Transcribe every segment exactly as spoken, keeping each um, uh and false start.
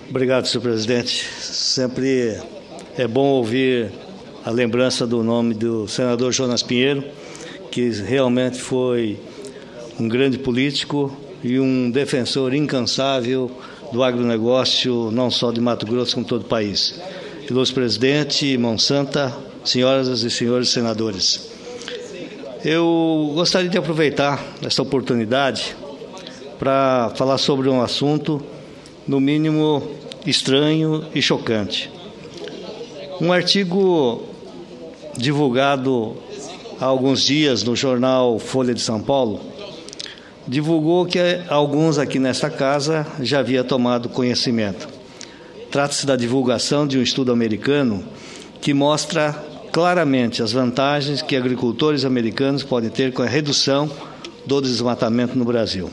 Obrigado, senhor presidente. Sempre é bom ouvir a lembrança do nome do senador Jonas Pinheiro, que realmente foi um grande político e um defensor incansável do agronegócio, não só de Mato Grosso, como todo o país. Ilustre presidente, mão santa, senhoras e senhores senadores. Eu gostaria de aproveitar esta oportunidade para falar sobre um assunto, no mínimo, estranho e chocante. Um artigo divulgado há alguns dias no jornal Folha de São Paulo divulgou que alguns aqui nesta casa já havia tomado conhecimento. Trata-se da divulgação de um estudo americano que mostra claramente as vantagens que agricultores americanos podem ter com a redução do desmatamento no Brasil.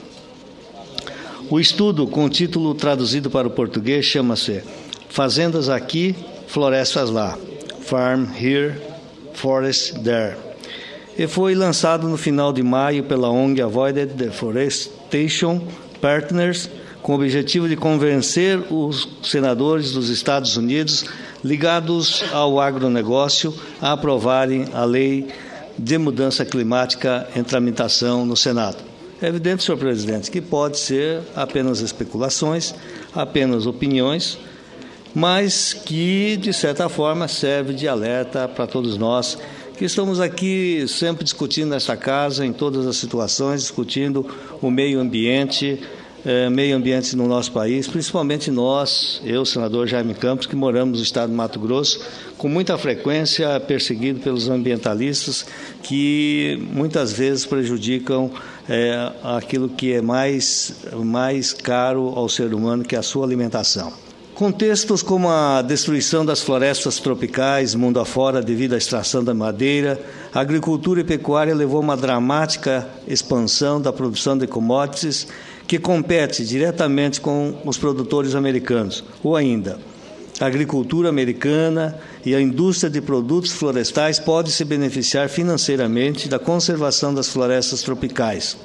O estudo, com o título traduzido para o português, chama-se Fazendas Aqui, Florestas Lá, Farm Here, Forest There, e foi lançado no final de maio pela O N G Avoided Deforestation Partners, com o objetivo de convencer os senadores dos Estados Unidos ligados ao agronegócio a aprovarem a lei de mudança climática em tramitação no Senado. É evidente, senhor presidente, que pode ser apenas especulações, apenas opiniões, mas que, de certa forma, serve de alerta para todos nós que estamos aqui sempre discutindo nesta casa, em todas as situações, discutindo o meio ambiente, eh, meio ambiente no nosso país, principalmente nós, eu, senador Jaime Campos, que moramos no estado de Mato Grosso, com muita frequência perseguido pelos ambientalistas que muitas vezes prejudicam eh, aquilo que é mais, mais caro ao ser humano, que é a sua alimentação. Contextos como a destruição das florestas tropicais, mundo afora, devido à extração da madeira, a agricultura e pecuária levou a uma dramática expansão da produção de commodities que compete diretamente com os produtores americanos, ou ainda, a agricultura americana e a indústria de produtos florestais podem se beneficiar financeiramente da conservação das florestas tropicais.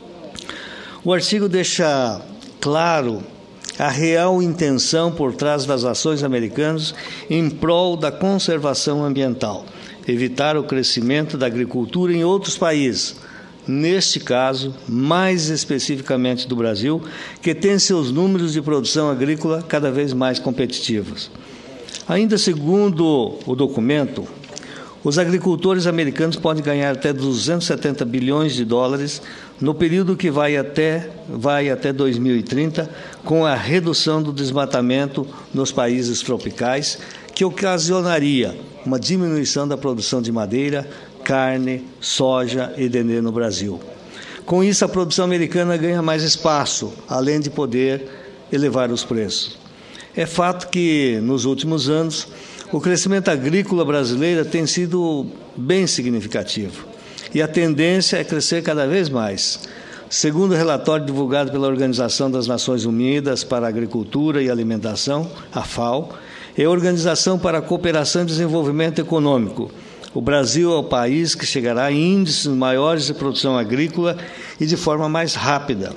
O artigo deixa claro a real intenção por trás das ações americanas em prol da conservação ambiental, evitar o crescimento da agricultura em outros países, neste caso, mais especificamente do Brasil, que tem seus números de produção agrícola cada vez mais competitivos. Ainda segundo o documento, os agricultores americanos podem ganhar até duzentos e setenta bilhões de dólares no período que vai até, vai até dois mil e trinta, com a redução do desmatamento nos países tropicais, que ocasionaria uma diminuição da produção de madeira, carne, soja e dendê no Brasil. Com isso, a produção americana ganha mais espaço, além de poder elevar os preços. É fato que, nos últimos anos, o crescimento agrícola brasileiro tem sido bem significativo e a tendência é crescer cada vez mais. Segundo o relatório divulgado pela Organização das Nações Unidas para a Agricultura e Alimentação, a FAO, é a Organização para a Cooperação e Desenvolvimento Econômico. O Brasil é o país que chegará a índices maiores de produção agrícola e de forma mais rápida.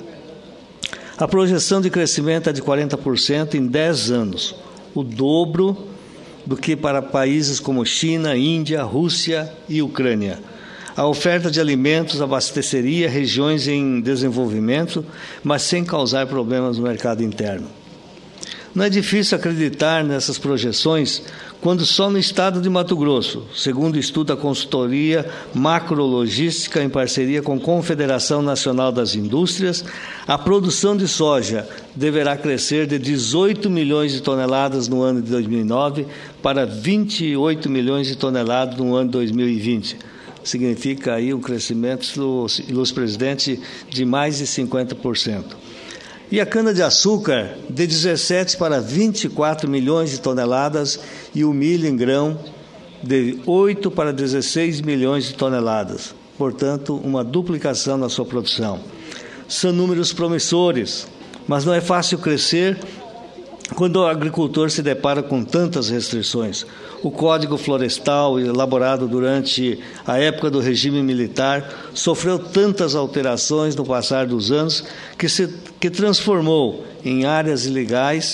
A projeção de crescimento é de quarenta por cento em dez anos, o dobro do que para países como China, Índia, Rússia e Ucrânia. A oferta de alimentos abasteceria regiões em desenvolvimento, mas sem causar problemas no mercado interno. Não é difícil acreditar nessas projeções quando só no estado de Mato Grosso, segundo o estudo da consultoria macrologística em parceria com a Confederação Nacional das Indústrias, a produção de soja deverá crescer de dezoito milhões de toneladas no ano de dois mil e nove para vinte e oito milhões de toneladas no ano de dois mil e vinte. Significa aí um crescimento, ilustre presidente, de mais de cinquenta por cento. E a cana-de-açúcar de dezessete para vinte e quatro milhões de toneladas e o milho em grão de oito para dezesseis milhões de toneladas. Portanto, uma duplicação na sua produção. São números promissores, mas não é fácil crescer quando o agricultor se depara com tantas restrições. O Código Florestal, elaborado durante a época do regime militar, sofreu tantas alterações no passar dos anos que se que transformou em áreas ilegais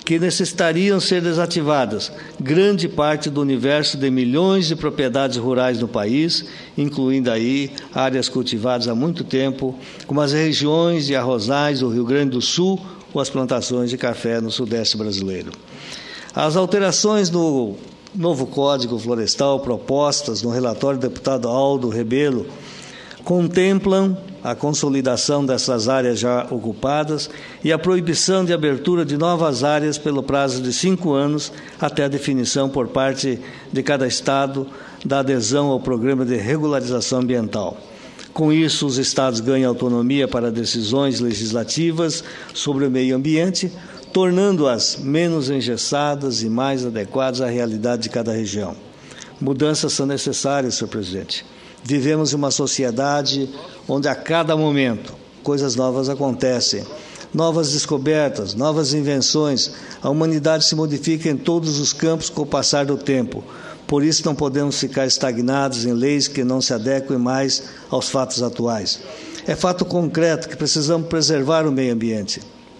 que necessitariam ser desativadas grande parte do universo de milhões de propriedades rurais no país, incluindo aí áreas cultivadas há muito tempo, como as regiões de arrozais do Rio Grande do Sul ou as plantações de café no Sudeste brasileiro. As alterações no novo Código Florestal propostas no relatório do deputado Aldo Rebelo contemplam a consolidação dessas áreas já ocupadas e a proibição de abertura de novas áreas pelo prazo de cinco anos até a definição por parte de cada Estado da adesão ao Programa de Regularização Ambiental. Com isso, os Estados ganham autonomia para decisões legislativas sobre o meio ambiente, tornando-as menos engessadas e mais adequadas à realidade de cada região. Mudanças são necessárias, senhor presidente. Vivemos em uma sociedade onde a cada momento coisas novas acontecem, novas descobertas, novas invenções. A humanidade se modifica em todos os campos com o passar do tempo. Por isso não podemos ficar estagnados em leis que não se adequem mais aos fatos atuais. É fato concreto que precisamos preservar o meio ambiente.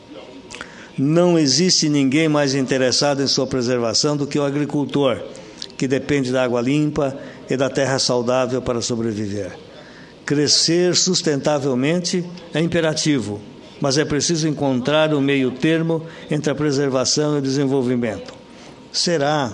Não existe ninguém mais interessado em sua preservação do que o agricultor, que depende da água limpa e da terra saudável para sobreviver. Crescer sustentavelmente é imperativo, mas é preciso encontrar o meio termo entre a preservação e o desenvolvimento. Será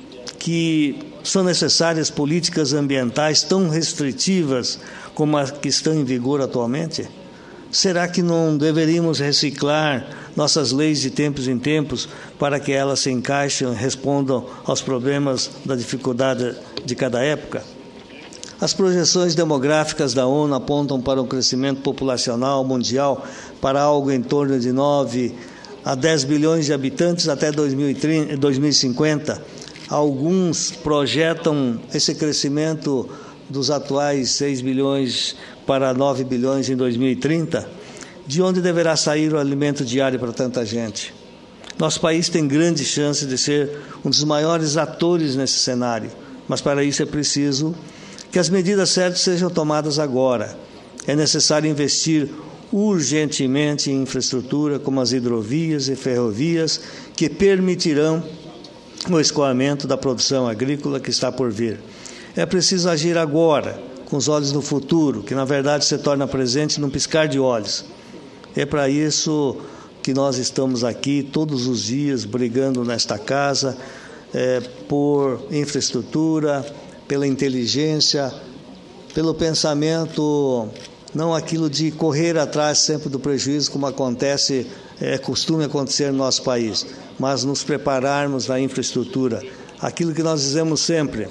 que são necessárias políticas ambientais tão restritivas como as que estão em vigor atualmente? Será que não deveríamos reciclar nossas leis de tempos em tempos para que elas se encaixem e respondam aos problemas da dificuldade de cada época? As projeções demográficas da ONU apontam para um crescimento populacional mundial para algo em torno de nove a dez bilhões de habitantes até dois mil e cinquenta. Alguns projetam esse crescimento dos atuais seis bilhões para nove bilhões em dois mil e trinta. De onde deverá sair o alimento diário para tanta gente? Nosso país tem grande chance de ser um dos maiores atores nesse cenário, mas para isso é preciso que as medidas certas sejam tomadas agora. É necessário investir urgentemente em infraestrutura como as hidrovias e ferrovias que permitirão o escoamento da produção agrícola que está por vir. É preciso agir agora, com os olhos no futuro, que na verdade se torna presente num piscar de olhos. É para isso que nós estamos aqui todos os dias brigando nesta casa é, por infraestrutura, pela inteligência, pelo pensamento, não aquilo de correr atrás sempre do prejuízo, como acontece, é costume acontecer no nosso país, mas nos prepararmos na infraestrutura. Aquilo que nós dizemos sempre,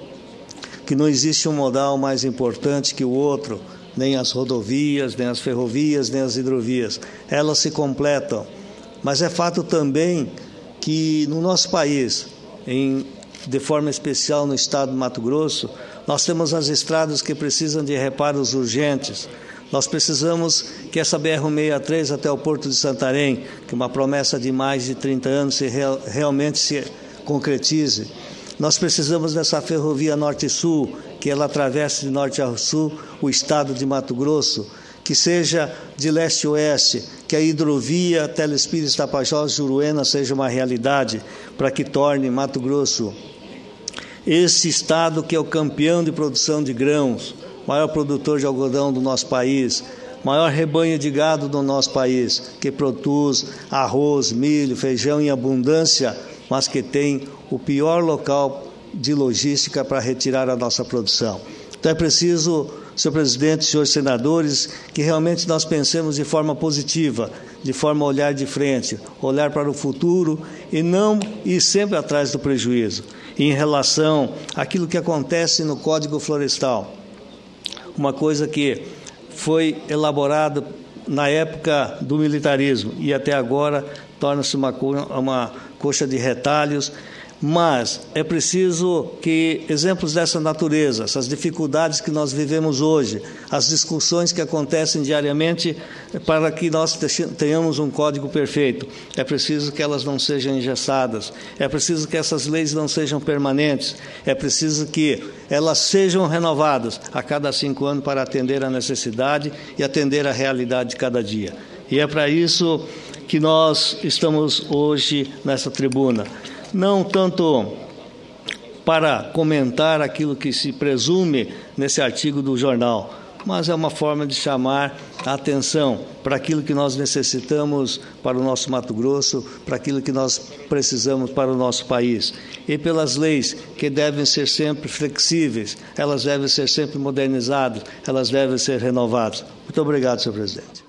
que não existe um modal mais importante que o outro, nem as rodovias, nem as ferrovias, nem as hidrovias. Elas se completam. Mas é fato também que no nosso país, em, de forma especial no estado do Mato Grosso, nós temos as estradas que precisam de reparos urgentes. Nós precisamos que essa B R cento e sessenta e três até o Porto de Santarém, que é uma promessa de mais de trinta anos, se real, realmente se concretize. Nós precisamos dessa ferrovia norte-sul, que ela atravesse de norte a sul o estado de Mato Grosso, que seja de leste a oeste, que a hidrovia Telespires, Tapajós, Juruena seja uma realidade, para que torne Mato Grosso esse estado que é o campeão de produção de grãos, maior produtor de algodão do nosso país, maior rebanho de gado do nosso país, que produz arroz, milho, feijão em abundância, mas que tem o pior local de logística para retirar a nossa produção. Então é preciso, senhor presidente, senhores senadores, que realmente nós pensemos de forma positiva, de forma a olhar de frente, olhar para o futuro e não ir sempre atrás do prejuízo. E em relação àquilo que acontece no Código Florestal, uma coisa que foi elaborada na época do militarismo e até agora torna-se uma, uma coxa de retalhos, mas é preciso que exemplos dessa natureza, essas dificuldades que nós vivemos hoje, as discussões que acontecem diariamente, para que nós tenhamos um código perfeito, é preciso que elas não sejam engessadas, é preciso que essas leis não sejam permanentes, é preciso que elas sejam renovadas a cada cinco anos para atender à necessidade e atender à realidade de cada dia. E é para isso que nós estamos hoje nessa tribuna. Não tanto para comentar aquilo que se presume nesse artigo do jornal, mas é uma forma de chamar a atenção para aquilo que nós necessitamos para o nosso Mato Grosso, para aquilo que nós precisamos para o nosso país. E pelas leis que devem ser sempre flexíveis, elas devem ser sempre modernizadas, elas devem ser renovadas. Muito obrigado, senhor presidente.